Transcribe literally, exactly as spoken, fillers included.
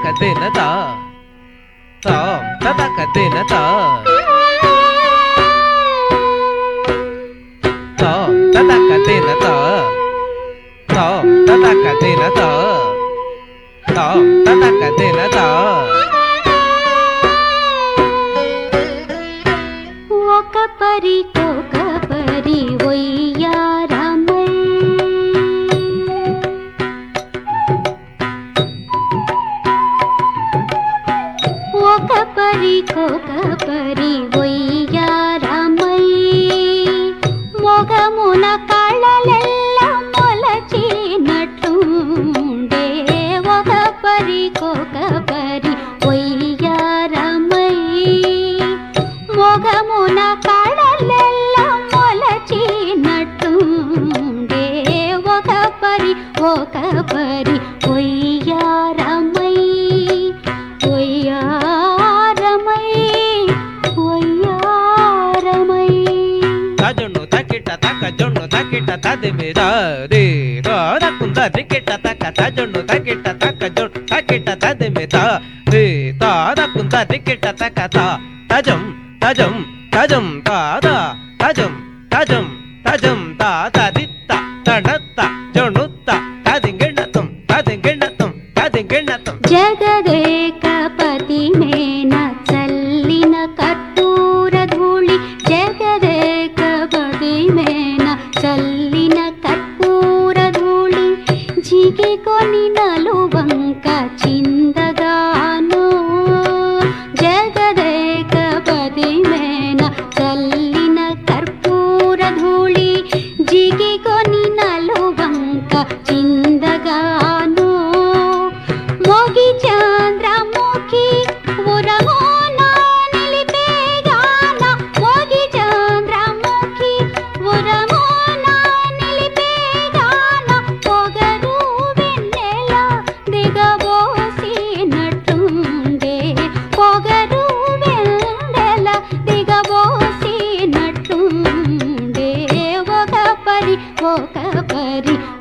తదకదిన తా తాం తదకదిన తా తాం తదకదిన తా తాం తదకదిన తా తాం తదకదిన తా ఒక పరి కోక పరి ఒయ్యారమై ఒక పరి కోక పరి ఒయ్యారమై మొగమున కళలెల్ల మొలచినట్లుండే ఒక పరి కోక పరి ఒయ్యారమై మొగమున కళలెల్ల మొలచినట్లుండే ఒక పరి ఒక పరి ఒయ్యారమై ఒయ్యారమై ఒయ్యారమై తజును తకిట తక జును తకిట తదిమిరా రే రాకుంద రికిట తక తజును తకిట తక జును తకిట తదిమిరా రే తారకుంద రికిట తక తా తజం తజం తజం తాదా తజం తజం తజం తాదా దిత్త తడత్త జునుత్త తదింగిణతం తదింగిణతం తదింగిణతం జగదేకపతి మేన చల్లిన కర్పూర ధూళి జగదేకపతి మేన చల్లిన కర్పూర ధూళి జిగికొని నలువంక చిందగాను జగదేకపతి మేన చల్లిన కర్పూర ధూళి జిగికొని నలువంక చిందగాను మోగి చంద్రముఖి ఉరమోన నిలిపేగాన మోగి చంద్రముఖి ఉరమోన నిలిపేగాన పొగరు వెన్నెల దిగబోసినట్లుండే పొగరు వెన్నెల దిగబోసినట్లుండే ఒక పరి ఒక పరి